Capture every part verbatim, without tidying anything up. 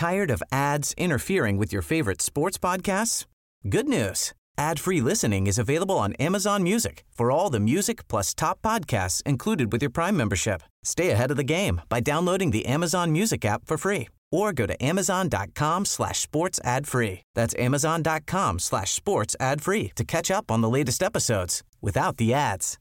Tired of ads interfering with your favorite sports podcasts? Good news. Ad-free listening is available on Amazon Music for all the music plus top podcasts included with your Prime membership. Stay ahead of the game by downloading the Amazon Music app for free or go to amazon.com slash sports ad free. That's amazon.com slash sports ad free to catch up on the latest episodes without the ads.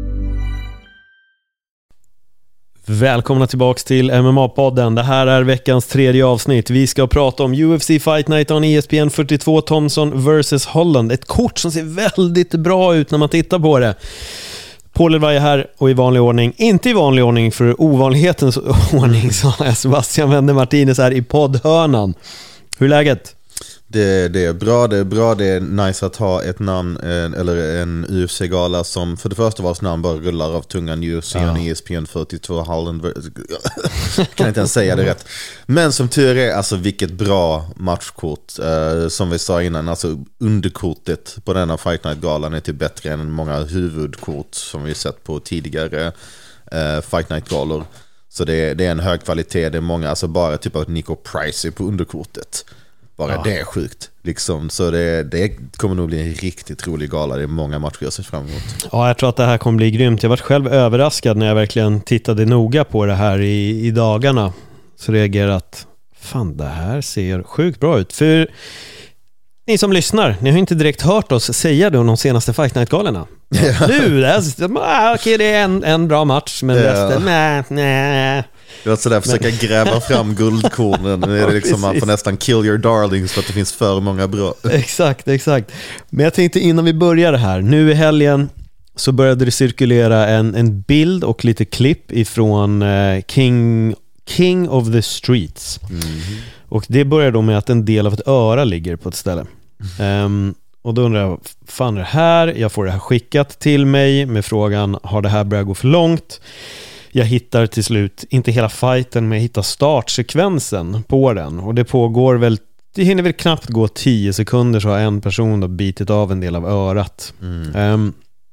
Välkomna tillbaks till M M A-podden. Det här är veckans tredje avsnitt. Vi ska prata om U F C Fight Night on E S P N fyrtiotvå, Thompson versus Holland. Ett kort som ser väldigt bra ut när man tittar på det. Paul Elvay är här och i vanlig ordning, inte i vanlig ordning för ovanlighetens ordning, så är Sebastian Wende Martinez här i poddhörnan. Hur är läget? Det, det är bra, det är bra, det är nice att ha ett namn, eller en U F C-gala som för det första vars namn bara rullar av tungan, U F C ja. E S P N fyrtiotvå Holland. Kan inte ens säga det rätt. Men som tur är, alltså vilket bra matchkort. uh, Som vi sa innan, alltså underkortet på denna Fight Night-galan är typ bättre än många huvudkort som vi sett på tidigare uh, Fight Night-galor. Så det är, det är en hög kvalitet, det är många, alltså bara typ av Nico Price på underkortet. Bara ja. Det är sjukt liksom. Så det, det kommer nog bli en riktigt rolig gala. Det är många matcher jag ser fram emot. Ja, jag tror att det här kommer bli grymt. Jag var själv överraskad när jag verkligen tittade noga på det här i, i dagarna. Så reagerade att fan, det här ser sjukt bra ut. För ni som lyssnar, ni har inte direkt hört oss säga det om de senaste Fight Night-galorna. Ja. Nu, det är, okej, det är en, en bra match, men ja. resten, nej, nej. Det var sådär, försöka men... gräva fram guldkornen. Nu är det liksom, man får nästan kill your darlings för att det finns för många bra. Exakt, exakt. Men jag tänkte innan vi börjar det här, nu i helgen så började det cirkulera en, en bild och lite klipp ifrån uh, King, King of the Streets. Mm-hmm. Och det börjar då med att en del av ett öra ligger på ett ställe. Mm. Um, och då undrar jag, fan är det här? Jag får det här skickat till mig med frågan, har det här börjat gå för långt? Jag hittar till slut, inte hela fighten, men jag hittar startsekvensen på den. Och det pågår väl, det hinner väl knappt gå tio sekunder så har en person då bitit av en del av örat. Mm. Um,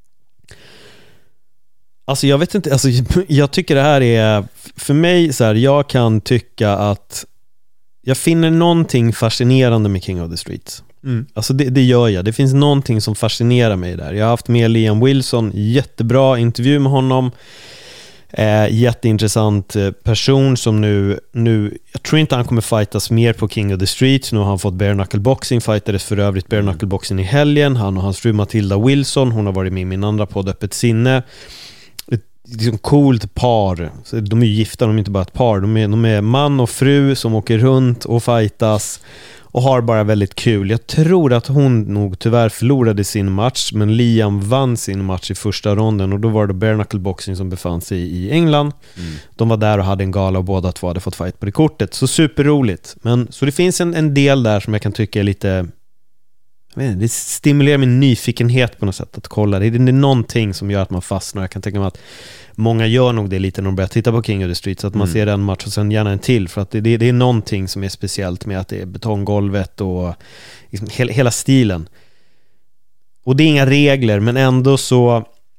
alltså jag vet inte, alltså jag tycker det här är, för mig så här, jag kan tycka att jag finner någonting fascinerande med King of the Streets. Mm. Alltså det, det gör jag. Det finns någonting som fascinerar mig där. Jag har haft med Liam Wilson, jättebra intervju med honom. Eh, jätteintressant person som nu, nu jag tror inte han kommer fightas mer på King of the Streets. Nu har han fått bare knuckle boxing, fightades för övrigt bare knuckle boxing i helgen. Han och hans fru Matilda Wilson, hon har varit med i min andra podd Öppet sinne. Ett liksom coolt par. Så de är ju gifta, de är inte bara ett par. De är, de är man och fru som åker runt och fightas och har bara väldigt kul. Jag tror att hon nog tyvärr förlorade sin match, men Liam vann sin match i första ronden och då var det bare knuckle boxing som befann sig i England. Mm. De var där och hade en gala och båda två hade fått fight på det kortet. Så superroligt. Men så det finns en, en del där som jag kan tycka är lite, jag vet inte, det stimulerar min nyfikenhet på något sätt att kolla. Det är, det är någonting som gör att man fastnar. Jag kan tänka mig att många gör nog det lite när de börjar titta på King of the Street, så att man mm. ser en match och sen gärna en till, för att det, det, det är någonting som är speciellt med att det är betonggolvet och liksom he, hela stilen. Och det är inga regler, men ändå så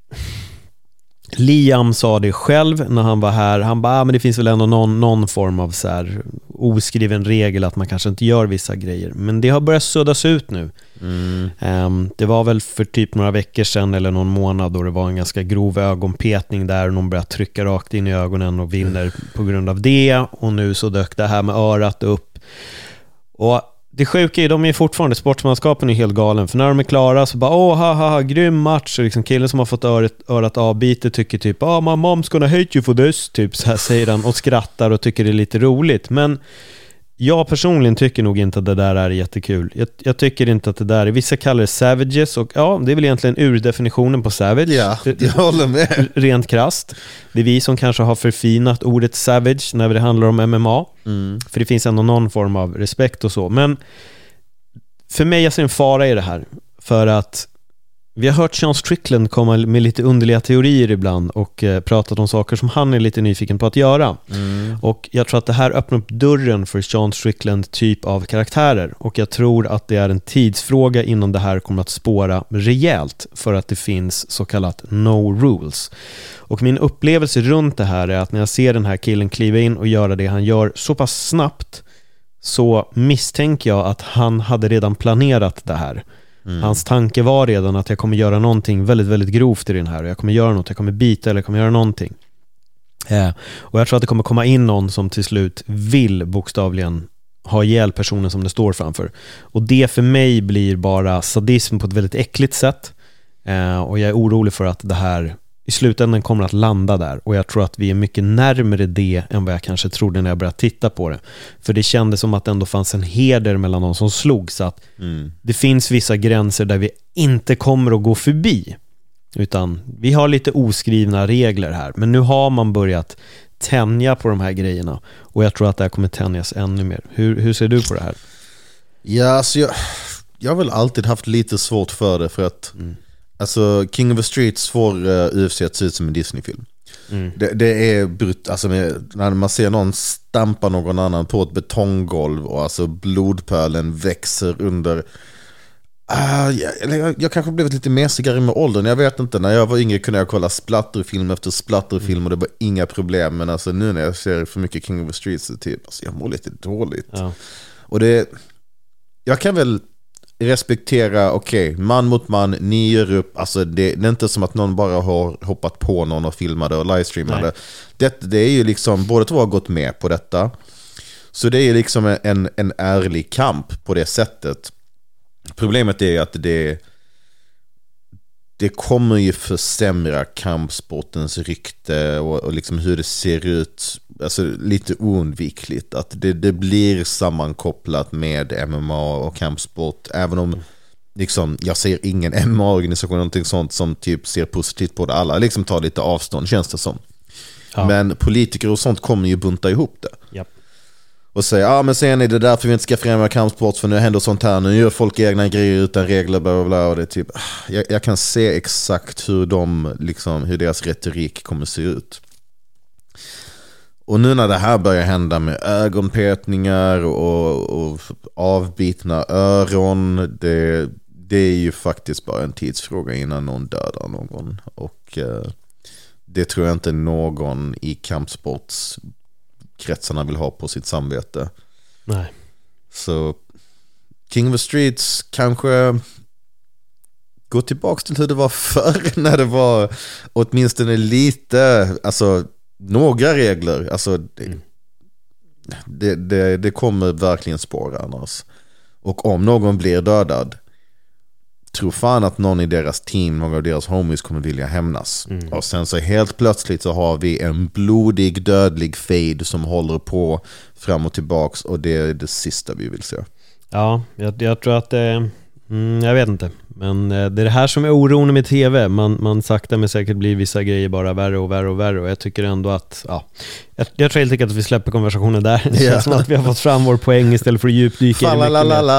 Liam sa det själv när han var här. Han bara, ah, men det finns väl ändå någon, någon form av så här oskriven regel att man kanske inte gör vissa grejer. Men det har börjat suddas ut nu. Mm. Um, det var väl för typ några veckor sedan eller någon månad då det var en ganska grov ögonpetning där och någon började trycka rakt in i ögonen och vinner mm. på grund av det. Och nu så dök det här med örat upp. Och det sjuka är, de är fortfarande, sportsmanskapen är helt galen. För när de är klara så bara, åh, haha, grym match. Och liksom killen som har fått örat, örat avbitet tycker typ, ah, my mom's gonna hate you for this. Typ så här säger han och skrattar och tycker det är lite roligt. Men jag personligen tycker nog inte att det där är jättekul. Jag, jag tycker inte att det där är, vissa kallar det savages. Och ja, det är väl egentligen urdefinitionen på savage. Ja, jag håller med. Rent krasst. Det är vi som kanske har förfinat ordet savage när det handlar om M M A. Mm. För det finns ändå någon form av respekt och så. Men för mig jag ser en fara i det här. För att vi har hört Sean Strickland komma med lite underliga teorier ibland och eh, pratat om saker som han är lite nyfiken på att göra. Mm. Och jag tror att det här öppnar upp dörren för Sean Strickland typ av karaktärer. Och jag tror att det är en tidsfråga innan det här kommer att spåra rejält, för att det finns så kallat no rules. Och min upplevelse runt det här är att när jag ser den här killen kliva in och göra det han gör så pass snabbt, så misstänker jag att han hade redan planerat det här. Mm. Hans tanke var redan att jag kommer göra någonting väldigt, väldigt grovt i den här. Jag kommer göra något, jag kommer bita eller jag kommer göra någonting. Eh, och jag tror att det kommer komma in någon som till slut vill bokstavligen ha ihjäl personen som det står framför. Och det för mig blir bara sadism på ett väldigt äckligt sätt. Eh, och jag är orolig för att det här i slutändan kommer att landa där. Och jag tror att vi är mycket närmare det än vad jag kanske trodde när jag började titta på det. För det kändes som att det ändå fanns en heder mellan de som slog. Så att mm. det finns vissa gränser där vi inte kommer att gå förbi. Utan vi har lite oskrivna regler här. Men nu har man börjat tänja på de här grejerna. Och jag tror att det här kommer tänjas ännu mer. Hur, hur ser du på det här? Ja, alltså jag, jag har väl alltid haft lite svårt för det. För att mm. alltså, King of the Streets får uh, U F C att se ut som en Disney-film. Mm. Det, det är brut, alltså med, när man ser någon stampa någon annan på ett betonggolv och alltså blodpölen växer under. Uh, jag, jag, jag kanske blivit lite mesigare med åldern. Jag vet inte, när jag var yngre kunde jag kolla splatterfilm efter splatterfilm mm. och det var inga problem. Men alltså nu när jag ser för mycket King of the Streets typ, alltså jag mår lite dåligt. Ja. Och det, jag kan väl respektera, okej, okay, man mot man, ni gör upp, alltså det, det är inte som att någon bara har hoppat på någon och filmade och livestreamade. Det, det är ju liksom, båda två har gått med på detta. Så det är ju liksom en, en ärlig kamp på det sättet. Problemet är att det det kommer ju försämra kampsportens rykte och, och liksom hur det ser ut, alltså lite oundvikligt att det, det blir sammankopplat med M M A och kampsport, även om liksom, jag ser ingen M M A-organisation någonting sånt som typ ser positivt på det. Alla liksom tar lite avstånd, känns det som. Ja. Men politiker och sånt kommer ju bunta ihop det. Yep. Och säga, ja ah, men sen är det därför vi inte ska främja kampsport, för nu händer sånt här, nu gör folk egna grejer utan regler, bla bla bla, och det är typ, jag, jag kan se exakt hur de liksom, hur deras retorik kommer se ut. Och nu när det här börjar hända med ögonpetningar och, och avbitna öron, det, det är ju faktiskt bara en tidsfråga innan någon dödar någon. Och eh, det tror jag inte någon i kampsports kretsarna vill ha på sitt samvete. Nej. Så King of the Streets kanske gå tillbaka till hur det var förr, när det var åtminstone lite, alltså några regler, alltså mm. det, det, det kommer verkligen spåra annars. Och om någon blir dödad, tror fan att någon i deras team, någon av deras homies kommer vilja hämnas. Mm. Och sen så helt plötsligt så har vi en blodig, dödlig fade som håller på fram och tillbaks, och det är det sista vi vill se. Ja, jag, jag tror att det, mm, jag vet inte, men det är det här som är oron med tv. Man, man sakta men säkert blir vissa grejer bara värre och värre och värre, och jag tycker ändå att ja, jag, jag tror helt enkelt att vi släpper konversationen där. Det känns yeah. som att vi har fått fram vår poäng istället för att djupdyka i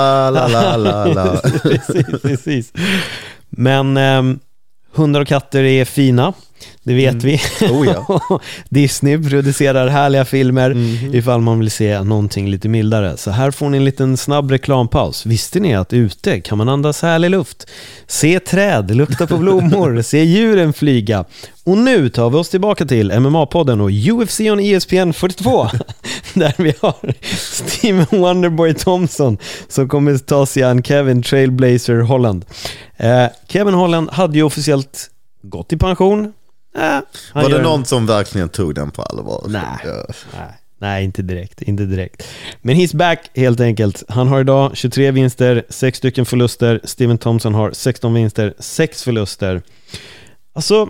det. precis, precis. Men um, hundar och katter är fina, det vet mm. vi. Oh, ja. Disney producerar härliga filmer mm. ifall man vill se någonting lite mildare. Så här får ni en liten snabb reklampaus. Visste ni att ute kan man andas härlig luft, se träd, lukta på blommor, se djuren flyga? Och nu tar vi oss tillbaka till M M A-podden och U F C on E S P N fyrtiotvå där vi har Steven Wonderboy Thompson som kommer ta sig an Kevin Trailblazer Holland. Eh, Kevin Holland hade ju officiellt gått i pension. Äh, var det någon en... som verkligen tog den på allvar? Nej, ja. nej, nej, inte direkt, inte direkt. Men he's back helt enkelt. Han har idag tjugotre vinster, sex stycken förluster. Steven Thompson har sexton vinster, sex förluster. Alltså,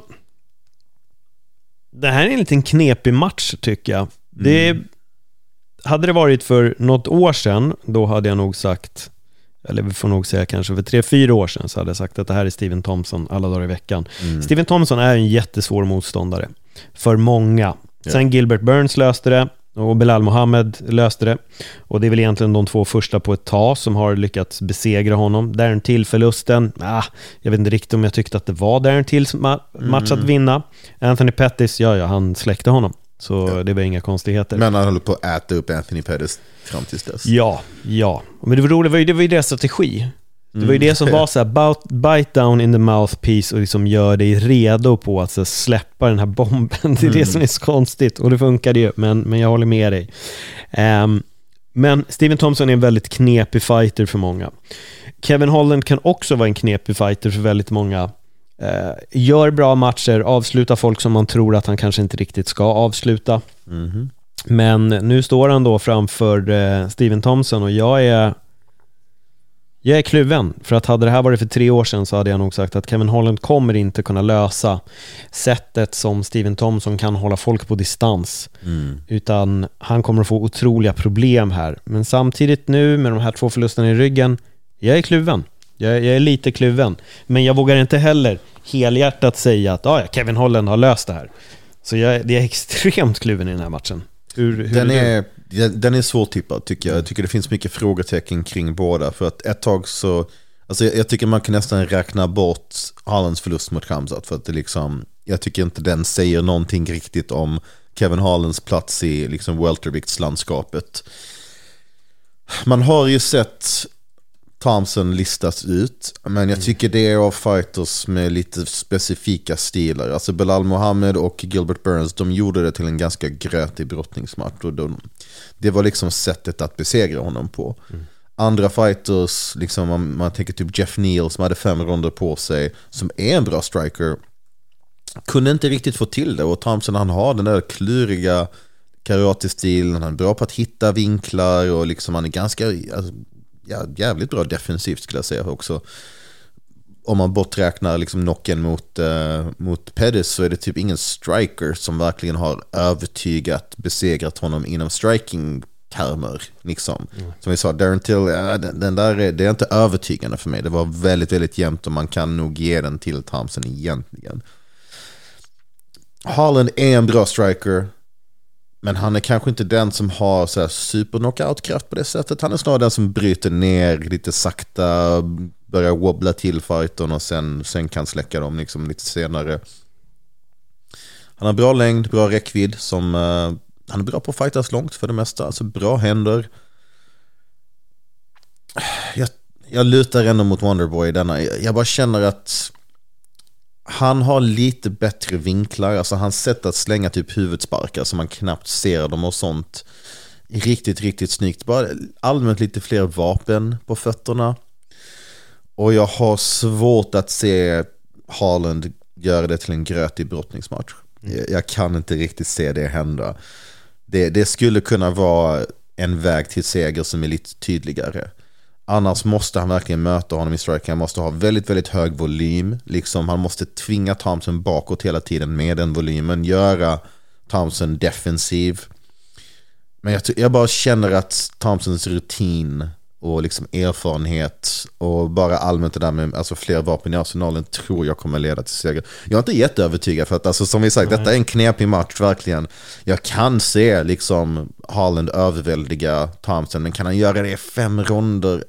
det här är en liten knepig match tycker jag. Det mm. hade det varit för något år sedan, då hade jag nog sagt, eller vi får nog säga kanske för tre, fyra år sedan, så hade jag sagt att det här är Steven Thompson alla dagar i veckan. Mm. Steven Thompson är en jättesvår motståndare för många. Yeah. Sen Gilbert Burns löste det och Belal Mohammed löste det. Och det är väl egentligen de två första på ett tag som har lyckats besegra honom. Darren Till förlusten, ah, jag vet inte riktigt om jag tyckte att det var Darren Tills ma- match att vinna. Anthony Pettis, ja ja, han släckte honom. Så ja. Det var inga konstigheter. Men han håller på att äta upp Anthony Pettis fram tills dess. Ja, ja. Men det var roligt, det var ju, det var ju deras strategi. Det var ju det som var så här, bite down in the mouthpiece och liksom gör dig redo på att så släppa den här bomben. Det är mm. det som är så konstigt, och det funkade ju, men, men jag håller med dig. Um, Men Stephen Thompson är en väldigt knepig fighter för många. Kevin Holland kan också vara en knepig fighter för väldigt många. Eh, gör bra matcher, avslutar folk som man tror att han kanske inte riktigt ska avsluta. Mm-hmm. Men nu står han då framför eh, Stephen Thompson och jag är jag är kluven, för att hade det här varit för tre år sedan så hade jag nog sagt att Kevin Holland kommer inte kunna lösa sättet som Stephen Thompson kan hålla folk på distans, mm. utan han kommer att få otroliga problem här. Men samtidigt nu med de här två förlusterna i ryggen, jag är kluven. Jag, jag är lite kluven, men jag vågar inte heller helhjärtat säga att ah, ja, Kevin Holland har löst det här. Så jag, det är extremt kluven i den här matchen. Hur, hur den, är är, den är svårtippad tycker jag. Jag tycker det finns mycket frågetecken kring båda. För att ett tag så alltså jag, jag tycker man kan nästan räkna bort Hollands förlust mot Khamzat. För att det liksom, jag tycker inte den säger någonting riktigt om Kevin Hollands plats i liksom welterviktslandskapet. Man har ju sett Thompson listas ut, men jag tycker det är av fighters med lite specifika stilar. Alltså Belal Muhammad och Gilbert Burns, de gjorde det till en ganska grötig brottningsmatch och de, det var liksom sättet att besegra honom på. Mm. Andra fighters, liksom man, man tänker typ Jeff Neal som hade fem ronder på sig, som är en bra striker, kunde inte riktigt få till det. Och Thompson, han har den där kluriga karate-stilen, han är bra på att hitta vinklar och liksom han är ganska alltså, ja, jävligt bra defensivt skulle jag säga också. Om man borträknar liksom knocken mot, uh, mot Pettis så är det typ ingen striker som verkligen har övertygat, besegrat honom inom striking-termer. Liksom. Mm. Som vi sa, Darren Till, ja, den, den där är, det är inte övertygande för mig. Det var väldigt, väldigt jämnt och man kan nog ge den till Thompson egentligen. Holland är en bra striker, men han är kanske inte den som har så här super knockout-kraft på det sättet. Han är snarare den som bryter ner lite sakta, börjar wobbla till fighten och sen, sen kan släcka dem liksom lite senare. Han har bra längd, bra räckvidd. Som, uh, han är bra på att fightas långt för det mesta. Alltså bra händer. Jag, jag lutar ändå mot Wonderboy i denna. Jag, jag bara känner att han har lite bättre vinklar. Alltså hans sätt att slänga typ huvudsparkar så man knappt ser dem och sånt. Riktigt, riktigt snyggt. Bara allmänt lite fler vapen på fötterna. Och jag har svårt att se Holland göra det till en grötig brottningsmatch. Mm. Jag, jag kan inte riktigt se det hända. Det, det skulle kunna vara en väg till seger som är lite tydligare. Annars måste han verkligen möta honom i striking. Han måste ha väldigt, väldigt hög volym. Liksom, han måste tvinga Thompson bakåt hela tiden med den volymen. Göra Thompson defensiv. Men jag, jag bara känner att Thompsons rutin och liksom erfarenhet och bara allmänt det där med alltså fler vapen i arsenalen tror jag kommer leda till seger. Jag är inte jätteövertygad för att alltså, som vi sagt, Nej. detta är en knepig match verkligen. Jag kan se liksom Holland överväldiga Thompson, men kan han göra det i fem ronder?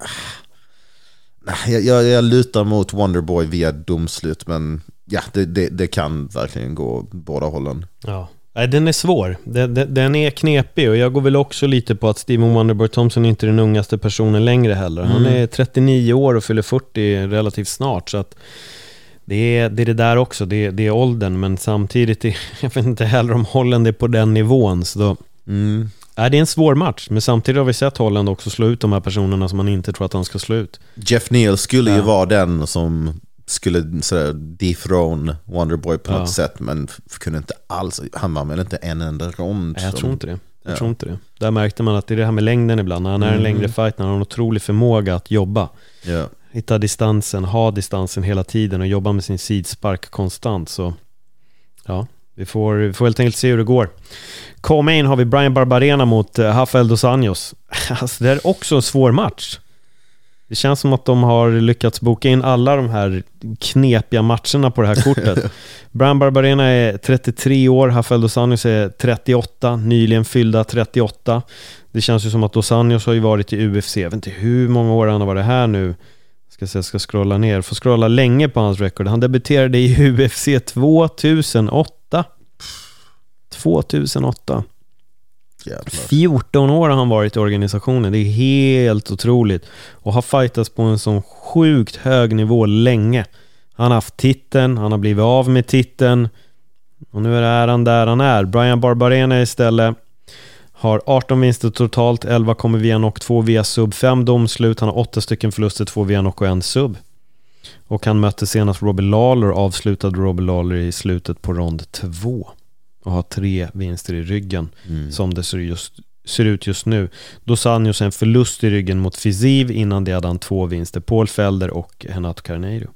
Jag, jag, jag lutar mot Wonderboy via domslut, men ja, det, det, det kan verkligen gå båda hållen. Ja. Nej, den är svår. Den, den, den är knepig och jag går väl också lite på att Stephen Wonderboy Thompson inte är den ungaste personen längre heller. Han är trettionio år och fyller fyrtio relativt snart, så att det är det, är det där också. Det är, det är åldern, men samtidigt är, jag vet inte heller om Holland är på den nivån. Så då, mm. nej, det är en svår match, men samtidigt har vi sett Holland också slå ut de här personerna som man inte tror att han ska slå ut. Jeff Neal skulle ja. ju vara den som skulle sådär dethrone Wonderboy på något ja. sätt, men kunde inte alls, han var väl inte en enda rond. Nej, jag som, tror inte det. Jag ja. tror inte det. Där märkte man att det är det här med längden ibland. När han är en mm. längre fight, när han har en otrolig förmåga att jobba. Ja. Hitta distansen, ha distansen hela tiden och jobba med sin sidspark konstant. Så ja, vi får, vi får helt enkelt se hur det går. Co-main har vi Brian Barbarena mot uh, Rafael dos Anjos. Alltså, det är också en svår match. Det känns som att de har lyckats boka in alla de här knepiga matcherna på det här kortet. Brian Barbarena är trettiotre år, Rafael dos Anjos är trettioåtta, nyligen fyllda trettioåtta. Det känns ju som att dos Anjos har ju varit i U F C. Jag vet inte hur många år han har varit här nu. Ska se, ska scrolla ner. Får scrolla länge på hans record. Han debuterade i U F C tvåtusenåtta. tvåtusenåtta. Jävlar. fjorton år har han varit i organisationen. Det är helt otroligt. Och har fightats på en sån sjukt hög nivå länge. Han har haft titeln, han har blivit av med titeln. Och nu är han där han är. Brian Barbarena istället. Har arton vinster totalt, elva kommer via knock, två via sub, fem domslut. Han har åtta stycken förluster, två via knock och en sub. Och han mötte senast Robbie Lawler, avslutade Robbie Lawler i slutet på rond två. Och har tre vinster i ryggen, mm. som det ser, just, ser ut just nu. Dos Anjos en förlust i ryggen mot Fiziev, innan det hade han två vinster. Paul Felder och Renato Carneiro.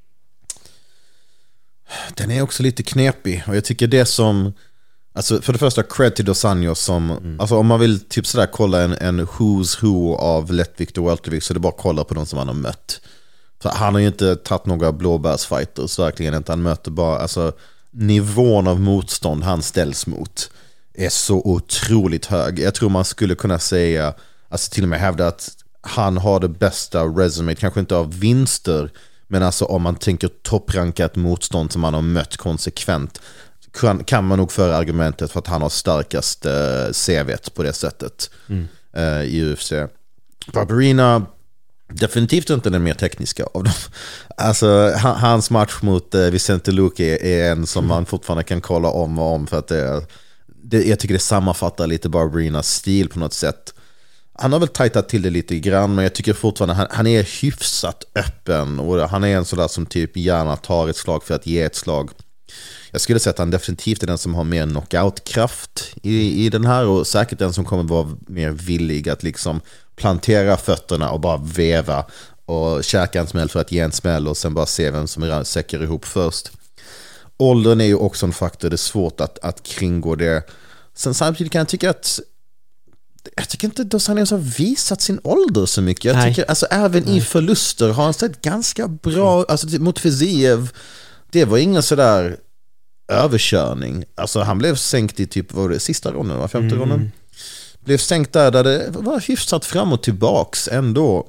Den är också lite knepig, och jag tycker det som... Alltså för det första, cred till Dos Anjos som, mm. alltså om man vill typ sådär kolla en, en who's who av lättvikt och weltervikt, så är det bara att kolla på de som han har mött. För han har ju inte tagit några blåbärsfighters, verkligen inte. Han möter bara, alltså nivån av motstånd han ställs mot är så otroligt hög. Jag tror man skulle kunna säga, alltså till och med hävda att han har det bästa resume, kanske inte av vinster, men alltså om man tänker topprankat motstånd som han har mött konsekvent, kan, kan man nog föra argumentet för att han har starkast eh, C V:t på det sättet mm. eh, i U F C. Barberena definitivt inte den mer tekniska av dem. Alltså hans match mot eh, Vicente Luque är, är en som man fortfarande kan kolla om och om, för att det, det, jag tycker det sammanfattar lite Barberenas stil på något sätt. Han har väl tajtat till det lite grann, men jag tycker fortfarande han, han är hyfsat öppen, och han är en sådär som typ gärna tar ett slag för att ge ett slag. Jag skulle säga att han definitivt är den som har mer knockoutkraft i, i den här, och säkert den som kommer vara mer villig att liksom plantera fötterna och bara veva och käka en smäll för att ge en smäll och sen bara se vem som säcker ihop först. Åldern är ju också en faktor, det är svårt att, att kringgå det. Sen samtidigt kan jag tycka att jag tycker inte Dos Anjos har visat sin ålder så mycket. Jag tycker, alltså även Nej. i förluster har han sett ganska bra, mm. alltså mot Fiziev, det var ingen sådär överkörning. Alltså han blev sänkt i typ, vad var det, sista ronden, var femte mm. ronden. Blev sänkt där, där det var hyfsat fram och tillbaks ändå.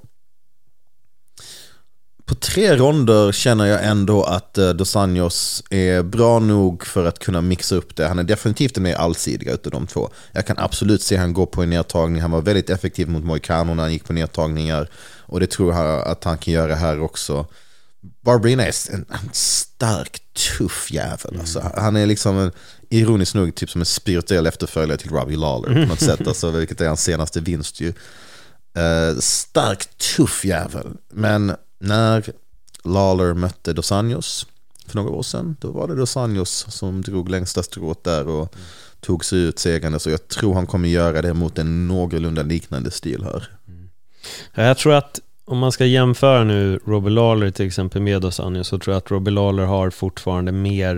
På tre ronder känner jag ändå att uh, Dos Anjos är bra nog för att kunna mixa upp det. Han är definitivt den mer allsidiga utav de två. Jag kan absolut se han gå på en nedtagning. Han var väldigt effektiv mot Moicano när han gick på nedtagningar, och det tror jag att han kan göra här också. Barberena är en, en stark, tuff jävel. Mm. Alltså, han är liksom en, ironiskt nog typ som en spirituell efterföljare till Robbie Lawler på något sätt, alltså, vilket är hans senaste vinst ju. Uh, stark, tuff jävel. Men när Lawler mötte Dos Anjos för några år sedan, då var det Dos Anjos som drog längsta strået där och mm. tog sig ut segande, så jag tror han kommer göra det mot en någorlunda liknande stil här. Mm. Jag tror att om man ska jämföra nu Robbie Lawler till exempel med Dos Anjos, så tror jag att Robbie Lawler har fortfarande mer.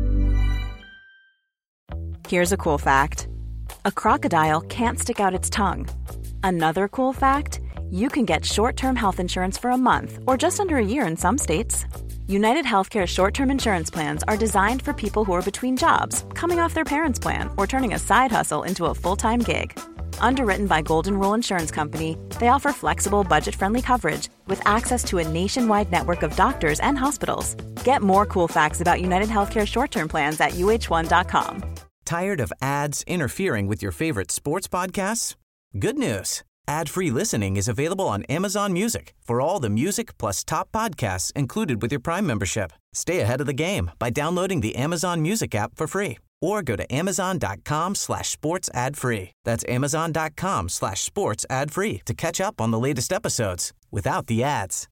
Here's a cool fact. A crocodile can't stick out its tongue. Another cool fact, you can get short-term health insurance for a month or just under a year in some states. United Healthcare short-term insurance plans are designed for people who are between jobs, coming off their parents' plan, or turning a side hustle into a full-time gig. Underwritten by Golden Rule Insurance Company, they offer flexible, budget-friendly coverage with access to a nationwide network of doctors and hospitals. Get more cool facts about United Healthcare short-term plans at U H one dot com. Tired of ads interfering with your favorite sports podcasts? Good news. Ad-free listening is available on Amazon Music for all the music plus top podcasts included with your Prime membership. Stay ahead of the game by downloading the Amazon Music app for free or go to amazon.com slash sports ad free. That's amazon.com slash sports ad free to catch up on the latest episodes without the ads.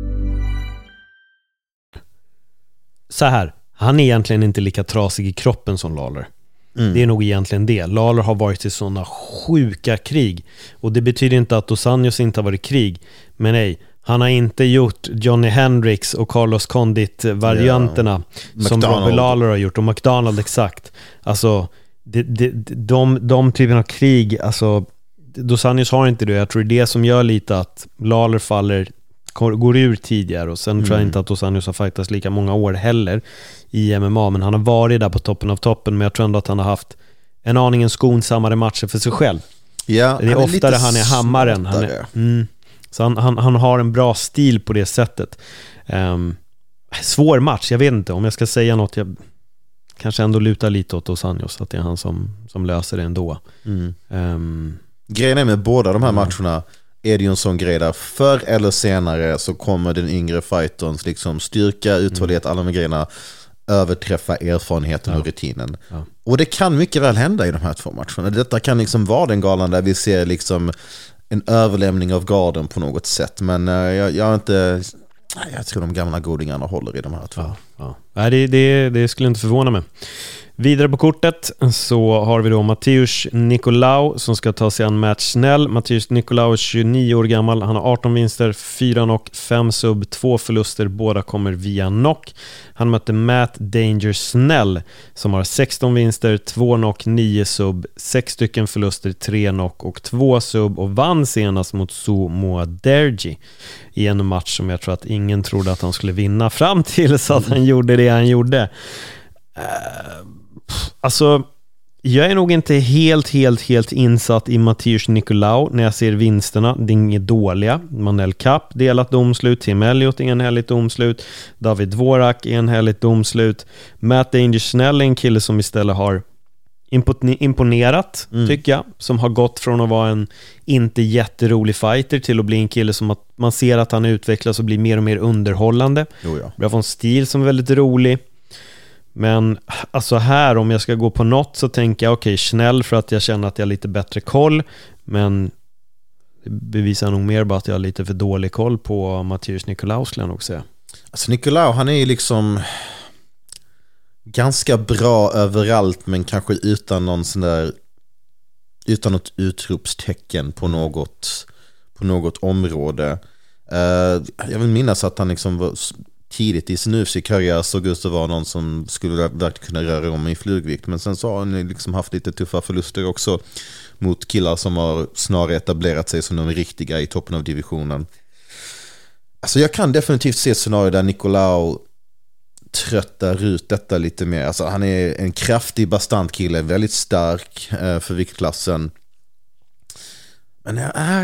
Så här, han är egentligen inte lika trasig i kroppen som Lawler. Mm. Det är nog egentligen det. Lawler har varit i sådana sjuka krig, och det betyder inte att Dos Anjos inte har varit krig, men nej, han har inte gjort Johnny Hendricks och Carlos Condit-varianterna yeah. som Robbie Lawler har gjort, och McDonald exakt. Alltså de, de, de, de typen av krig, alltså Dos Anjos har inte det. Jag tror det är det som gör lite att Lawler faller, går ur tidigare, och sen mm. tror jag inte att Dos Anjos har fightats lika många år heller i M M A, men han har varit där på toppen av toppen, men jag tror ändå att han har haft en aningen skonsammare matcher för sig själv. Ja, det är, är oftare han är hammaren. Han är, mm, så han, han, han har en bra stil på det sättet. Um, svår match, jag vet inte om jag ska säga något. Jag kanske ändå lutar lite åt Dos Anjos, att det är han som, som löser det ändå. Mm. Um, Grejen är med båda de här mm. matcherna är det ju en sån grej där förr eller senare så kommer den yngre fighterns liksom styrka, uthållighet, mm. alla de grejerna överträffa erfarenheten ja. och rutinen. Ja. Och det kan mycket väl hända i de här två matcherna. Detta kan liksom vara den galan där vi ser liksom en överlämning av garden på något sätt. Men uh, jag, jag, inte, jag tror de gamla godingarna håller i de här två. Ja, ja. Nej, det, det, det skulle inte förvåna mig. Vidare på kortet så har vi då Mateusz Nicolau som ska ta sig an Matt Schnell. Mateusz Nicolau är tjugonio år gammal. Han har arton vinster, fyra knock, fem sub, två förluster. Båda kommer via knock. Han mötte Matt Danger Snell som har sexton vinster, två knock, nio sub, sex stycken förluster, tre knock och två sub och vann senast mot Sumo Derji i en match som jag tror att ingen trodde att han skulle vinna fram till så att han gjorde det han gjorde. Uh, Alltså, jag är nog inte helt, helt, helt insatt i Mateusz Nicolau när jag ser vinsterna. Det är inget dåliga. Manel Kapp, delat domslut. Tim Elliott, enhälligt domslut. David Dvorak, enhälligt domslut. Matt Danger Snell, en kille som istället har imponerat, mm. tycker jag. Som har gått från att vara en inte jätterolig fighter till att bli en kille som att man ser att han utvecklas och blir mer och mer underhållande. Jo, ja. Vi har fått en stil som är väldigt rolig. Men alltså här, om jag ska gå på något så tänker jag okej, okay, Schnell för att jag känner att jag har lite bättre koll. Men det bevisar nog mer bara att jag har lite för dålig koll på Mateusz Nicolau, skulle jag nog säga. Alltså Nicolau, han är ju liksom ganska bra överallt, men kanske utan någon sån där, utan något utropstecken på något, på något område. Uh, jag vill minnas att han liksom var tidigt i sin U F C-karriär såg ut att vara någon som skulle verkligen kunna röra om i flugvikt. Men sen så har han liksom haft lite tuffa förluster också mot killar som har snarare etablerat sig som de riktiga i toppen av divisionen. Alltså jag kan definitivt se ett scenario där Nicolau tröttar ut detta lite mer. Alltså han är en kraftig, bastant kille, väldigt stark eh, för viktklassen. Men äh,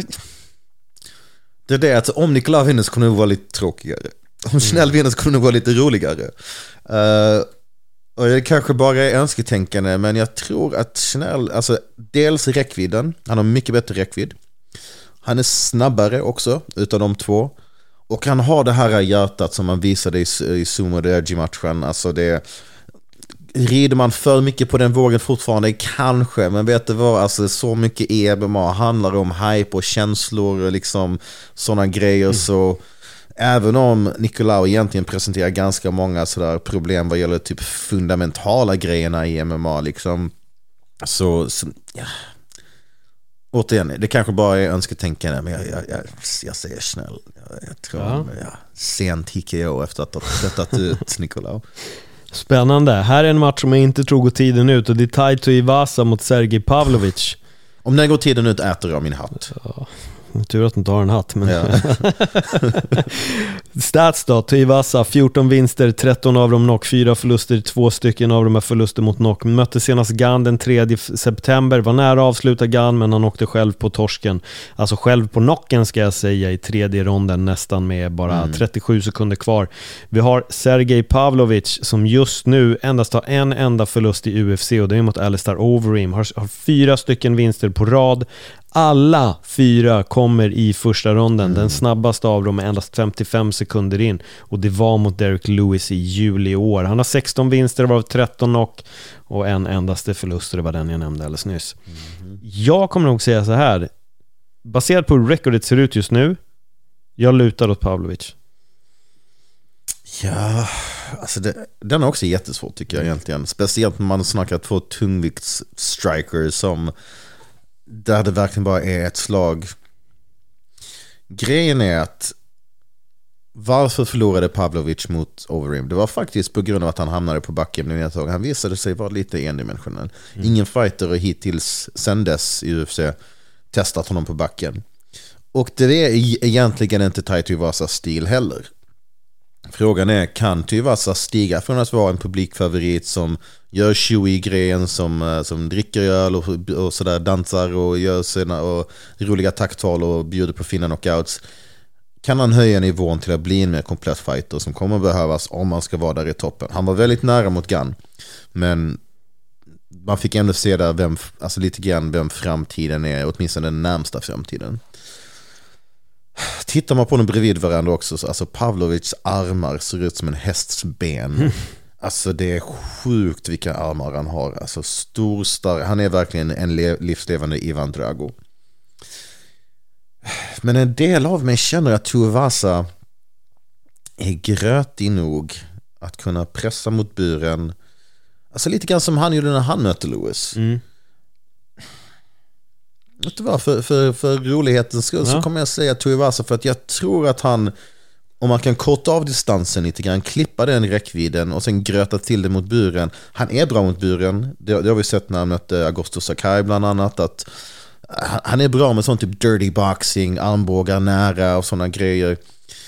det är det att om Nicolau vinner så kommer det vara lite tråkigare. Om Schnell vinner så kommer det nog vara lite roligare. Uh, och det kanske bara är önsketänkande, men jag tror att Schnell, alltså dels räckvidden, han har mycket bättre räckvidd. Han är snabbare också utav de två. Och han har det här hjärtat som man visade i, i Sumo Derji-matchen. Alltså det, rider man för mycket på den vågen fortfarande? Kanske, men vet du vad? Alltså så mycket E M A handlar om hype och känslor och liksom sådana grejer, mm. så även om Nicolau egentligen presenterar ganska många sådär problem vad gäller typ fundamentala grejerna i M M A liksom, så, så ja. Återigen, det kanske bara är önsketänkande, men jag, jag, jag, jag säger Schnell. Jag, jag tror ja. Ja, sen T K O efter att ha sättat ut Nicolau. Spännande. Här är en match som jag inte tror går tiden ut, och det är Taito Iwasa mot Sergej Pavlovich. Om den går tiden ut äter jag min hatt. Ja. Tur att du inte har en hatt, men... Ja. Stats då, Tuivasa, fjorton vinster, tretton av dem knock, fyra förluster, två stycken av dem är förluster mot knock. Mötte senast Gan den tredje september, var nära att avsluta Gan, men han åkte själv på torsken. Alltså själv på knocken ska jag säga, i tredje ronden, nästan med bara mm. trettiosju sekunder kvar. Vi har Sergej Pavlovich som just nu endast har en enda förlust i U F C, och det är mot Alistair Overeem. Har, har fyra stycken vinster på rad. Alla fyra kommer i första ronden. Mm. Den snabbaste av dem är endast femtiofem sekunder in, och det var mot Derek Lewis i juli i år. Han har sexton vinster, var tretton knock och en endaste förlust, det var den jag nämnde alldeles nyss. Mm. Jag kommer nog säga så här, baserat på hur recordet ser ut just nu, jag lutar åt Pavlovich. Ja, alltså det, den är också jättesvårt tycker jag egentligen. Speciellt när man snackar två tungviktsstrikers som där det verkligen bara är ett slag. Grejen är att varför förlorade Pavlovich mot Overeem? Det var faktiskt på grund av att han hamnade på backen. Han visade sig vara lite endimensionell. Mm. Ingen fighter har hittills sen dess i U F C testat honom på backen. Och det är egentligen inte Taito Iwasas stil heller. Frågan är, kan Tuivasa stiga från att vara en publikfavorit som gör showy-grejen, som, som dricker öl och, och sådär, dansar och gör sina och roliga takttal och bjuder på fina knockouts? Kan han höja nivån till att bli en mer komplett fighter som kommer behövas om man ska vara där i toppen? Han var väldigt nära mot Gan, men man fick ändå se där vem, alltså lite grann vem framtiden är, åtminstone den närmsta framtiden. Tittar man på den bredvid varandra också, så alltså Pavlovichs armar ser ut som en hästs ben. Mm. Alltså det är sjukt vilka armar han har. Alltså stor, stark. Han är verkligen en le- livslevande Ivan Drago. Men en del av mig känner att Tuivasa är grötig nog att kunna pressa mot buren. Alltså lite grann som han gjorde när han mötte Lewis. Mm. Vet du vad, för, för, för rolighetens skull ja. så kommer jag säga Tuivasa, för att jag tror att han, om man kan korta av distansen lite grann, klippa den räckvidden och sen gröta till det mot buren. Han är bra mot buren. Det, det har vi sett när han mötte Augusto Sakai bland annat, att han är bra med sån typ dirty boxing, armbågar nära och sådana grejer.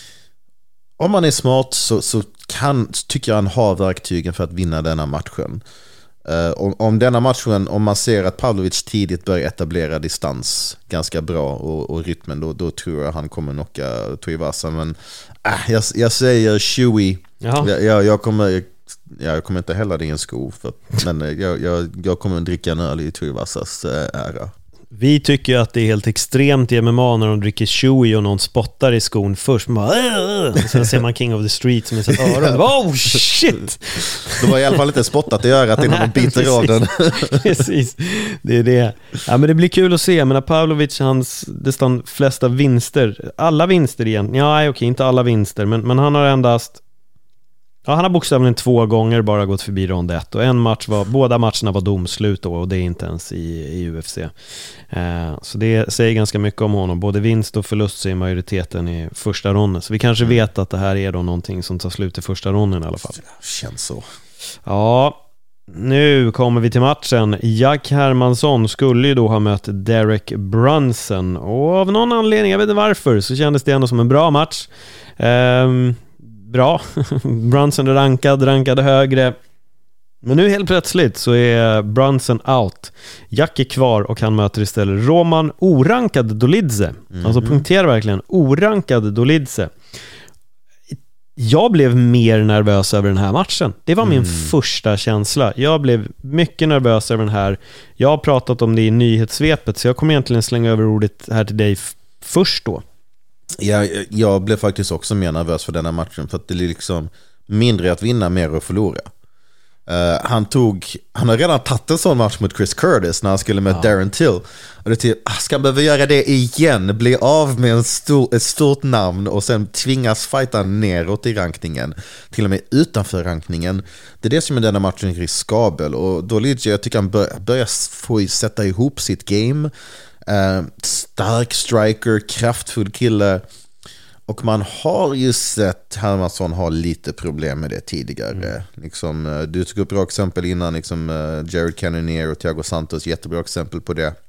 Om man är smart så, så kan, tycker jag han har verktygen för att vinna denna matchen. Uh, om, om denna matchen, om man ser att Pavlovich tidigt börjar etablera distans ganska bra och, och rytmen, då, då tror jag han kommer knocka Tuivasa. Men uh, jag, jag säger Chewy. Jag, jag, jag, kommer, jag kommer inte hälla det i en sko, för, men jag, jag, jag kommer dricka en öl i Tuivasas uh, ära. Vi tycker ju att det är helt extremt i M M A när de dricker chewy och någon spottar i skon först. Man bara, och sen ser man King of the Street som är så öron. Oh shit! De har i alla fall inte spottat i örat innan de biter av den. Precis, det är det. Ja, men det blir kul att se. Men Pavlovich, hans nästan flesta vinster, alla vinster igen. Ja, okej, inte alla vinster, men, men han har endast Ja, han har bokstavligen två gånger bara gått förbi rond ett, och en match var, båda matcherna var domslut då, och det är inte ens i, i U F C. Eh, så det säger ganska mycket om honom. Både vinst och förlust i majoriteten i första ronden. Så vi kanske mm. vet att det här är då någonting som tar slut i första ronden i alla fall. Känns så. Ja, nu kommer vi till matchen. Jack Hermansson skulle ju då ha mött Derek Brunson, och av någon anledning, jag vet inte varför, så kändes det ändå som en bra match. Ehm Bra, Brunson är rankad, rankade högre. Men nu helt plötsligt så är Brunson out. Jack är kvar och han möter istället Roman orankad Dolidze. Mm-hmm. Alltså punkterar verkligen orankad Dolidze. Jag blev mer nervös över den här matchen. Det var min mm. första känsla. Jag blev mycket nervös över den här. Jag har pratat om det i nyhetssvepet, så jag kommer egentligen slänga över ordet här till dig f- först då. Jag, jag blev faktiskt också mer nervös för denna matchen, för att det är liksom mindre att vinna, mer att förlora. Uh, han tog han har redan tagit en sån match mot Chris Curtis när han skulle med ja. Darren Till, och det typ, ska han behöva göra det igen, bli av med en stor, ett stort namn och sen tvingas fighta neråt i rankningen, till och med utanför rankningen. Det är det som är denna matchen riskabel, och då Lidge, jag tycker han bör, börjar få sätta ihop sitt game. Uh, stark striker, kraftfull kille, och man har ju sett Hermansson ha lite problem med det tidigare. Mm. Liksom, uh, du tog upp bra exempel innan, liksom, uh, Jared Cannonier och Thiago Santos, jättebra exempel på det.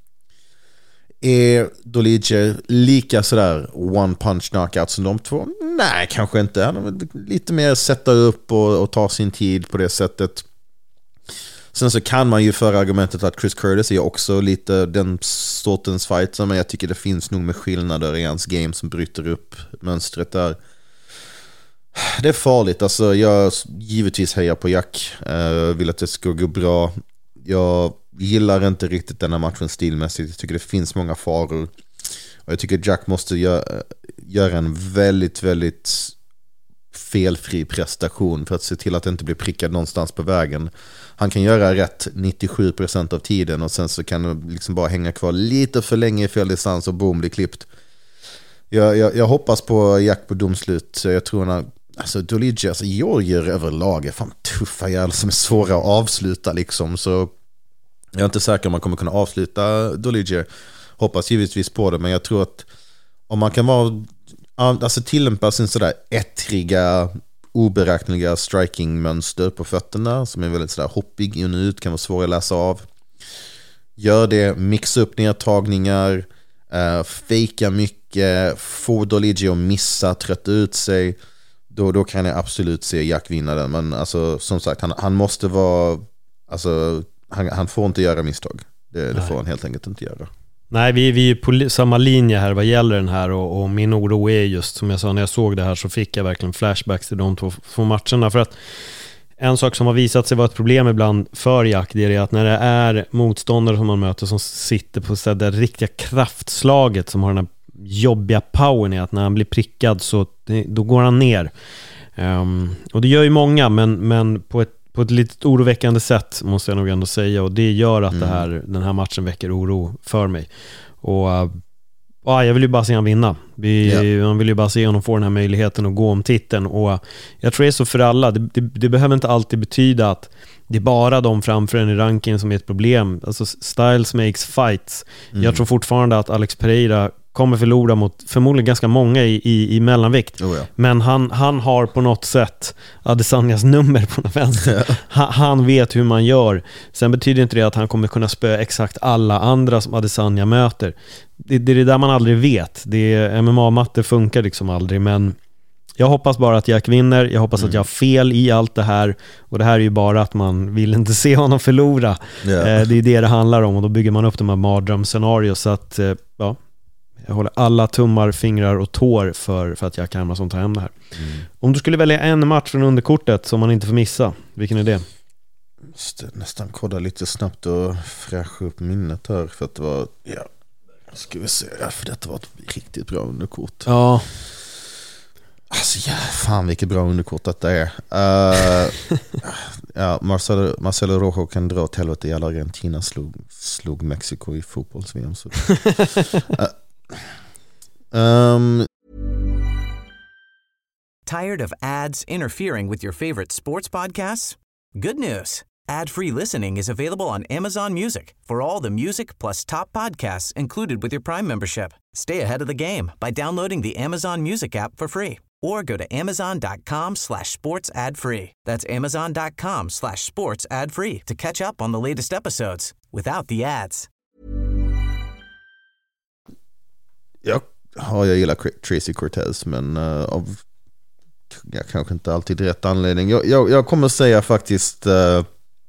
Är Dolidze lika sådär one punch knockout som de två? Nej, kanske inte. Han har lite mer sätta upp och, och ta sin tid på det sättet. Sen så kan man ju föra argumentet att Chris Curtis är också lite den sortens fighter, men jag tycker det finns nog med skillnader i hans game som bryter upp mönstret där. Det är farligt. Alltså, jag givetvis hejar på Jack. Jag vill att det ska gå bra. Jag gillar inte riktigt den här matchen stilmässigt. Jag tycker det finns många faror. Och jag tycker Jack måste göra, göra en väldigt, väldigt felfri prestation för att se till att det inte blir prickad någonstans på vägen. Han kan göra rätt nittiosju procent av tiden, och sen så kan det liksom bara hänga kvar lite för länge i fel distans och boom, blir klippt. Jag, jag, jag hoppas på Jack på domslut. Jag tror han har, alltså Dolidze, alltså Georgier överlag är fan tuffa jävlar som är svåra att avsluta liksom, så jag är inte säker om man kommer kunna avsluta Dolidze. Hoppas givetvis på det, men jag tror att om man kan vara, alltså tillämpa sin sådär ettriga, oberäkneliga striking-mönster på fötterna som är väldigt sådär hoppig in och ut, kan vara svår att läsa av. Gör det, mixa upp nedtagningar, uh, fejka mycket, få Dolidze att missa, trötta ut sig. Då, då kan jag absolut se Jack vinna den. Men alltså, som sagt, han, han måste vara, alltså, han, han får inte göra misstag. Det, det får han helt enkelt inte göra. Nej, vi, vi är på samma linje här vad gäller den här, och, och min oro är just, som jag sa, när jag såg det här så fick jag verkligen flashbacks till de två, två matcherna, för att en sak som har visat sig vara ett problem ibland för Jack, det är att när det är motståndare som man möter som sitter på så där riktiga kraftslaget, som har den här jobbiga powern, i att när han blir prickad så då går han ner. Um, och det gör ju många, men, men på ett på ett lite oroväckande sätt, måste jag nog ändå säga, och det gör att mm. det här, den här matchen väcker oro för mig. Och ja, jag vill ju bara se han vinna. Vi, yeah. Man vill ju bara se honom få den här möjligheten att gå om titeln, och jag tror det är så för alla. Det, det, det behöver inte alltid betyda att det är bara de framför en i rankingen som är ett problem. Alltså styles makes fights. Mm. Jag tror fortfarande att Alex Pereira kommer förlora mot förmodligen ganska många i, i, i mellanvikt. Oh ja. Men han, han har på något sätt Adesanyas nummer på något vänster. Yeah. Han, han vet hur man gör. Sen betyder inte det att han kommer kunna spöa exakt alla andra som Adesanya möter. Det, det är det där man aldrig vet. Det är, M M A-matte funkar liksom aldrig, men jag hoppas bara att Jack vinner. Jag hoppas mm. att jag har fel i allt det här. Och det här är ju bara att man vill inte se honom förlora. Yeah. Eh, det är det det handlar om. Och då bygger man upp de här mardrömsscenarier. Så att, eh, ja, jag håller alla tummar, fingrar och tår för, för att Jack Hermansson tar hem det här. Mm. Om du skulle välja en match från underkortet som man inte får missa, vilken är det? Jag måste nästan kolla lite snabbt och fräscha upp minnet här. För att det var, ja, ska vi se, ja, för detta var ett riktigt bra underkort. Ja. Alltså, ja, fan vilket bra underkort detta är. Uh, ja, Marcelo, Marcelo Rojo kan dra åt helvete. Jävla Argentina slog, slog Mexiko i fotbolls-V M. Så. uh, um. Tired of ads interfering with your favorite sports podcasts? Good news. Ad-free listening is available on Amazon Music for all the music plus top podcasts included with your Prime membership. Stay ahead of the game by downloading the Amazon Music app for free or go to amazon.com slash sports ad free. That's amazon.com slash sports ad free to catch up on the latest episodes without the ads. Ja, ja jag gillar Tracy Cortez, men uh, av jag kanske inte alltid rätt anledning. Jag, jag, jag kommer säga faktiskt uh,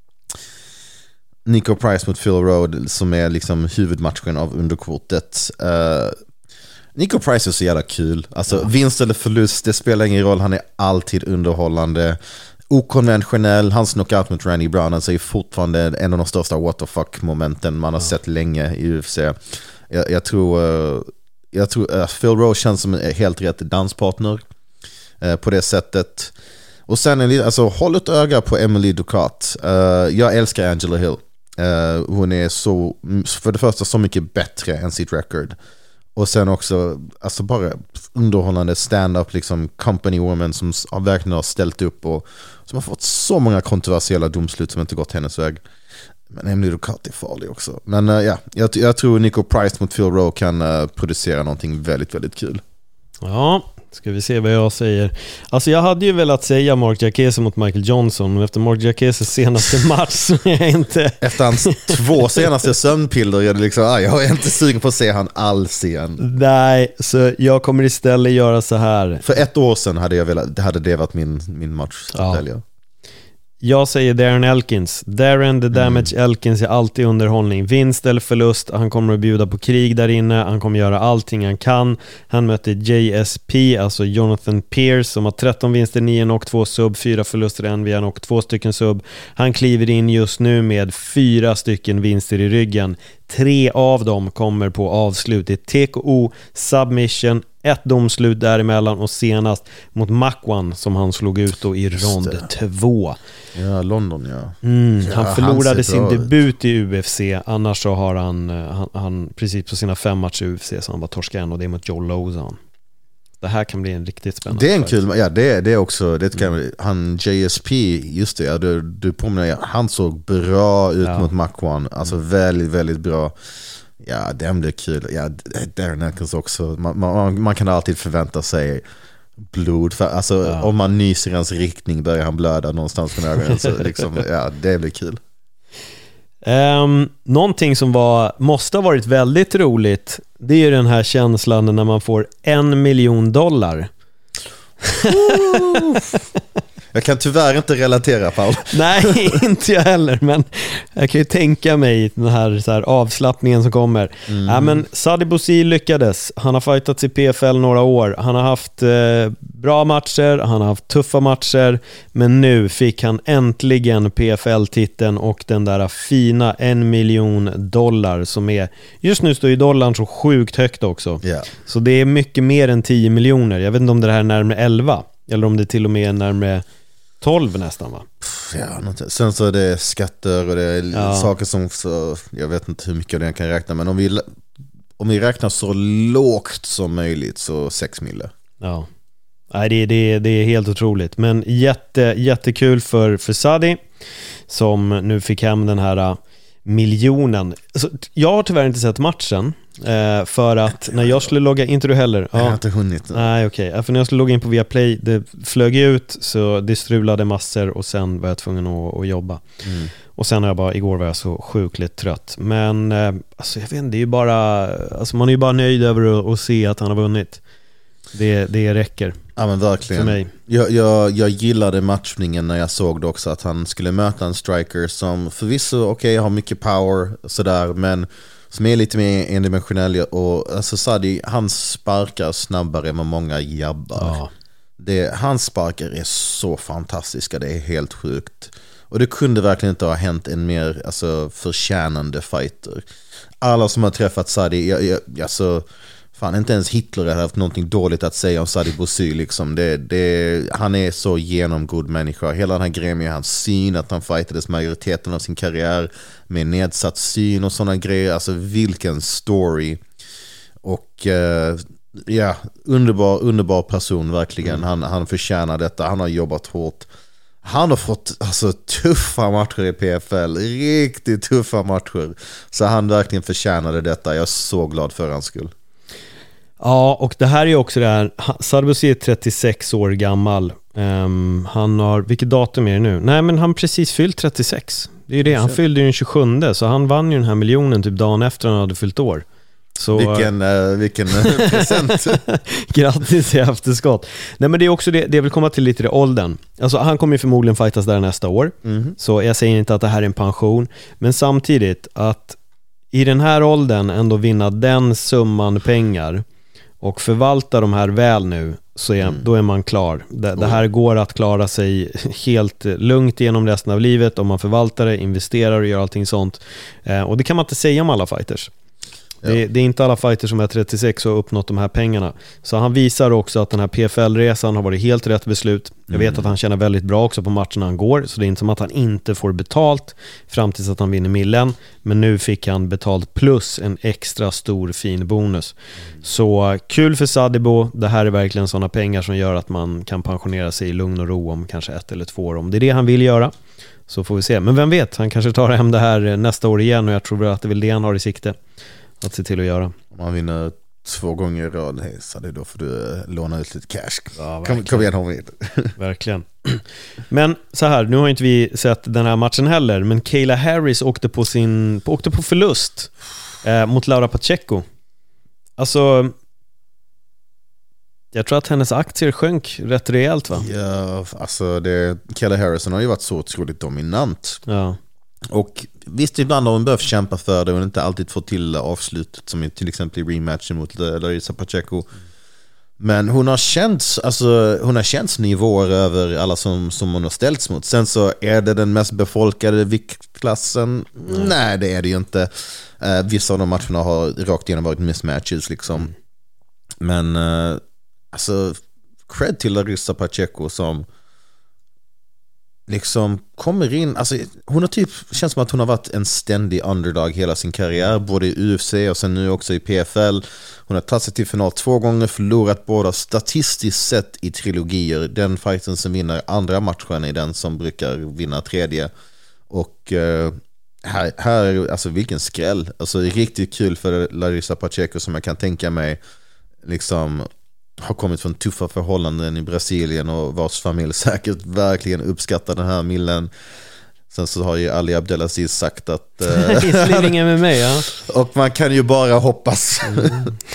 Nico Price mot Phil Rowe, som är liksom huvudmatchen av underkortet. Uh, Nico Price är så jävla kul. Alltså ja. Vinst eller förlust, det spelar ingen roll. Han är alltid underhållande, okonventionell. Hans knockout mot Randy Brown, alltså är fortfarande en av de största what the fuck momenten man har ja. sett länge i U F C. Jag, jag tror uh, jag tror uh, Phil Rowe känns som en helt rätt danspartner uh, på det sättet. Och sen en, alltså, håll ett öga på Emily Ducat. Uh, jag älskar Angela Hill. Uh, hon är så, för det första, så mycket bättre än sitt record. Och sen också, alltså bara underhållande stand-up, liksom company woman som har verkligen har ställt upp och som har fått så många kontroversiella domslut som inte gått hennes väg. Men Emily Ducat är farlig också. Men uh, ja, jag, jag tror Nico Price mot Phil Rowe kan uh, producera någonting väldigt, väldigt kul. Ja, ska vi se vad jag säger. Alltså jag hade ju velat säga Mark Diakiese mot Michael Johnson, men efter Mark Diakieses senaste match så är jag inte... Efter hans två senaste sömnpiller är det liksom, ah, jag är inte sugen på att se han alls igen. Nej, så jag kommer istället göra så här. För ett år sedan hade jag velat, hade det varit min, min match att ja. välja. Jag säger Darren Elkins. Darren the Damage mm. Elkins är alltid underhållning. Vinst eller förlust, han kommer att bjuda på krig där inne. Han kommer göra allting han kan. Han möter J S P, alltså Jonathan Pierce, som har tretton vinster, nio och två sub, fyra förluster, en V N och två stycken sub. Han kliver in just nu med fyra stycken vinster i ryggen. Tre av dem kommer på avslut. Det är T K O, submission, ett domslut däremellan och senast mot Makwan som han slog ut då i rond två. Ja, London, ja. Mm, han ja, förlorade han sin debut i U F C. Annars så har han, han, han precis på sina fem matcher i U F C så han bara torskar en, och det är mot Joe Lozon. Det här kan bli en riktigt spännande. Det är en kul, ja, det är det är också det kan, mm. han J S P, just det, ja, du, du påminner, han såg bra ut ja. mot Makwan, alltså mm. väldigt, väldigt bra. Ja, det blir kul. Ja, Darren Elkins också. Man, man, man kan alltid förvänta sig blod. För, alltså, ja. om man nyser i hans riktning börjar han blöda någonstans från ögonen. Så liksom, ja, det blir kul. Um, någonting som var, måste ha varit väldigt roligt, det är ju den här känslan när man får en miljon dollar. Jag kan tyvärr inte relatera, Paul. Nej, inte jag heller, men jag kan ju tänka mig den här, så här avslappningen som kommer. Mm. Ja, men Sadibou Bouzid lyckades. Han har fightats i P F L några år. Han har haft eh, bra matcher, han har haft tuffa matcher, men nu fick han äntligen P F L-titeln och den där fina en miljon dollar som är, just nu står ju dollarn så sjukt högt också. Yeah. Så det är mycket mer än tio miljoner. Jag vet inte om det här är närmare elva eller om det till och med är närmare tolv nästan, va? ja, sen så är det skatter och det är ja. saker som så, jag vet inte hur mycket jag kan räkna, men om vi, om vi räknar så lågt som möjligt så sex mille. Ja. Nej, det, det, det är helt otroligt. Men jätte, jättekul för, för Sadi som nu fick hem den här miljonen. Alltså, jag har tyvärr inte sett matchen eh, för att när jag skulle logga, inte du heller? Ja. Jag har inte hunnit. Nej, okej. Okay. För när jag skulle logga in på Viaplay, det flög ut så det strulade massor och sen var jag tvungen att, att jobba. Mm. Och sen har jag bara, igår var jag så sjukligt trött. Men eh, alltså jag vet inte, det är ju bara, alltså man är ju bara nöjd över att, att se att han har vunnit. Det, det räcker. Ja, men verkligen. För mig. Jag, jag, jag gillade matchningen när jag såg det också, att han skulle möta en striker som förvisso okej okay, har mycket power sådär, men som är lite mer endimensionell. Och alltså Sadi, han sparkar snabbare än vad många jabbar. Ja. Det, hans sparkar är så fantastiska, det är helt sjukt. Och det kunde verkligen inte ha hänt en mer alltså, förtjänande fighter. Alla som har träffat Sadi, jag, jag, alltså fan, inte ens Hitler har haft någonting dåligt att säga om Sadi Bouzid liksom. det, det, han är så genomgod människa. Hela den här grejen med hans syn, att han fightades majoriteten av sin karriär med nedsatt syn och sådana grejer. Alltså vilken story. Och uh, ja, underbar, underbar person verkligen. Mm. Han, han förtjänar detta. Han har jobbat hårt. Han har fått alltså, tuffa matcher i P F L. Riktigt tuffa matcher. Så han verkligen förtjänade detta. Jag är så glad för hans skull. Ja, och det här är också det här. Sadi Bouzid är trettiosex år gammal. Um, han har, vilket datum är det nu? Nej, men han precis fyllt trettiosex. Det är ju det, han fyllde ju den tjugosjunde. Så han vann ju den här miljonen typ dagen efter han hade fyllt år. Så, vilken uh, vilken present. Grattis i efterskott. Nej, men det är också det, det vill komma till lite i åldern. Alltså han kommer ju förmodligen fightas där nästa år. Mm. Så jag säger inte att det här är en pension. Men samtidigt att i den här åldern ändå vinna den summan pengar och förvalta de här väl nu, så är, mm. då är man klar. Det, det här går att klara sig helt lugnt genom resten av livet om man förvaltar det, investerar och gör allting sånt. Eh, och det kan man inte säga om alla fighters. Ja. Det, det är inte alla fighters som är trettiosex och har uppnått de här pengarna. Så han visar också att den här P F L-resan har varit helt rätt beslut. Jag vet mm. att han känner väldigt bra också på matcherna han går. Så det är inte som att han inte får betalt fram tills att han vinner millen. Men nu fick han betalt plus en extra stor fin bonus. Mm. Så kul för Sadibo. Det här är verkligen sådana pengar som gör att man kan pensionera sig i lugn och ro om kanske ett eller två år. Om det är det han vill göra, så får vi se. Men vem vet, han kanske tar hem det här nästa år igen. Och jag tror att det är väl det han har i sikte att se till att göra. Om man vinner två gånger i rad, hej, så det då får du låna ut lite cash. Ja, kom, kom igen, Holmid. Verkligen. Men så här, nu har inte vi sett den här matchen heller, men Kayla Harris åkte på sin åkte på förlust eh, mot Laura Pacheco. Alltså, jag tror att hennes aktier sjönk rätt rejält, va? Ja, alltså det, Kayla Harrison har ju varit så otroligt dominant. Ja. Och visst, ibland har hon behövt kämpa för det och inte alltid fått till avslutet, som till exempel i rematchen mot Larissa Pacheco. Men hon har känts, alltså, hon har känts nivåer över alla som, som hon har ställts mot. Sen så är det den mest befolkade viktklassen. Mm. Nej, det är det ju inte. uh, Vissa av de matcherna har rakt igenom varit mismatches liksom. Mm. Men uh, alltså, cred till Larissa Pacheco som liksom kommer in, alltså hon har typ, känns som att hon har varit en ständig underdog hela sin karriär, både i U F C och sen nu också i P F L. Hon har tagit sig till final två gånger, förlorat båda statistiskt sett i trilogier. Den fighten som vinner andra matchen är den som brukar vinna tredje. Och uh, här, här, alltså vilken skräll. Alltså riktigt kul för Larissa Pacheco, som jag kan tänka mig liksom har kommit från tuffa förhållanden i Brasilien och vars familj säkert verkligen uppskattar den här millen. Sen så har ju Ali Abdelaziz sagt att uh, ingen med mig, ja. Och man kan ju bara hoppas. Mm.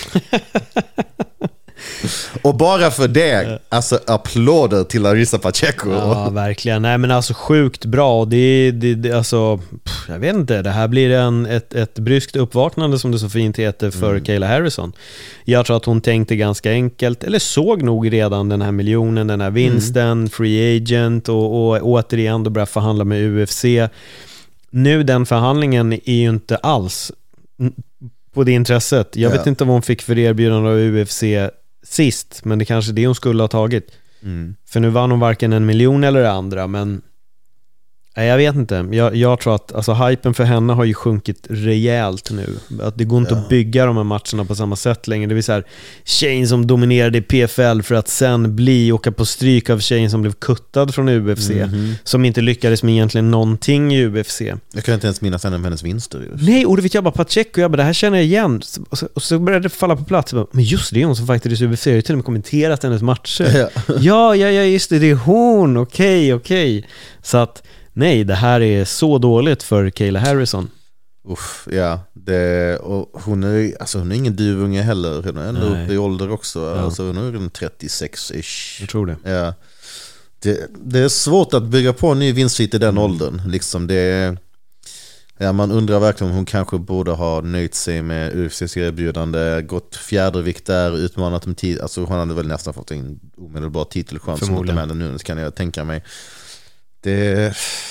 Och bara för det, alltså applåder till Larissa Pacheco. Ja, verkligen. Nej, men alltså sjukt bra. Det, det, det alltså, pff, jag vet inte, det här blir en, ett, ett bryskt uppvaknande, som det så fint heter, för mm. Kayla Harrison. Jag tror att hon tänkte ganska enkelt, eller såg nog redan den här miljonen, den här vinsten, mm. free agent och, och återigen då börja förhandla med U F C. Nu den förhandlingen är ju inte alls på det intresset. Jag ja. vet inte vad hon fick för erbjudande av U F C sist, men det kanske det hon skulle ha tagit. Mm. För nu vann hon varken en miljon eller det andra, men Nej, jag vet inte. Jag, jag tror att alltså, hypen för henne har ju sjunkit rejält nu. Att det går inte ja. att bygga de här matcherna på samma sätt längre. Det vill säga Shane som dominerade i P F L för att sen bli åka på stryk av Shane som blev kuttad från U F C. Mm-hmm. Som inte lyckades med egentligen någonting i U F C. Jag kan inte ens minnas en av hennes vinster. Nej, och det vet jag bara Pacheco. Jag bara, det här känner jag igen. Och så, och så började det falla på plats. Bara, men just det är hon som faktiskt i U F C. Jag har till och med kommenterat hennes matcher. Ja, ja, ja, ja just det. Det är hon. Okej, okej. Så att nej, det här är så dåligt för Kayla Harrison. Uff, ja. Det, och hon, är, alltså hon är ingen duvunge heller. Hon är ändå uppe i ålder också. Ja. Alltså hon är en trettiosex-ish. Jag tror det. Ja. Det, det är svårt att bygga på en ny vinstrit i den mm. åldern. Liksom det, ja, man undrar verkligen om hon kanske borde ha nöjt sig med U F C:s erbjudande, gått fjärdevikt där, utmanat om tid. Alltså hon hade väl nästan fått en omedelbar titelchans mot Amanda Nunes, kan jag tänka mig. Det,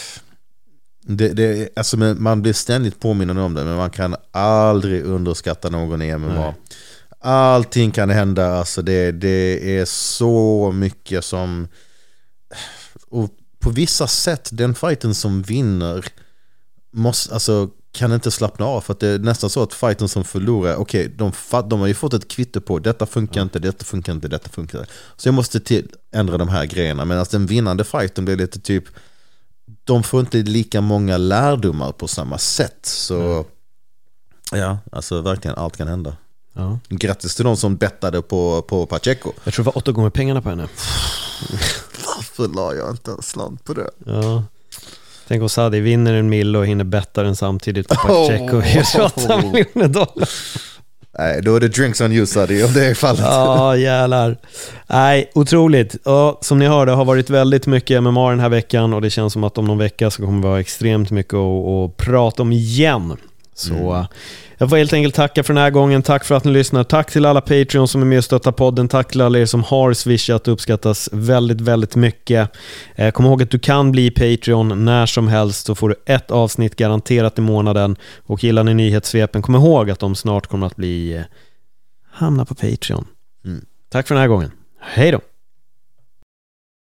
det, det, alltså man blir ständigt påminnande om det, men man kan aldrig underskatta någon i M M A. Nej. Allting kan hända, alltså det, det är så mycket som, och på vissa sätt den fighten som vinner måste, alltså, kan inte slappna av, för att det är nästan så att fighten som förlorar, okej, okay, de, de har ju fått ett kvitto på detta funkar inte, detta funkar inte, detta funkar inte. Så jag måste till, ändra de här grejerna, men alltså den vinnande fighten blir lite typ, de får inte lika många lärdomar på samma sätt. Så mm. ja, alltså verkligen allt kan hända. Ja. Grattis till de som bettade på, på Pacheco. Jag tror det var åtta gånger pengarna på henne. Varför la jag inte en slant på det? Ja. Tänk om Sadi vinner en mil och hinner betta den samtidigt på Pacheco och gör åtta miljoner dollar. Nej, då är det drinks on you, Sadi, om det är fallet. Ja, jävlar. Nej, otroligt. Ja, som ni hörde har varit väldigt mycket M M A den här veckan, och det känns som att om någon vecka så kommer det vara extremt mycket att, att prata om igen. Så mm. jag får helt enkelt tacka för den här gången. Tack för att ni lyssnar. Tack till alla Patreon som är med och stöttar podden. Tack till alla er som har swishat. Uppskattas väldigt, väldigt mycket. eh, Kom ihåg att du kan bli Patreon när som helst. Så får du ett avsnitt garanterat i månaden. Och gillar ni nyhetssvepen, kom ihåg att de snart kommer att bli eh, hamna på Patreon. mm. Tack för den här gången. Hej då.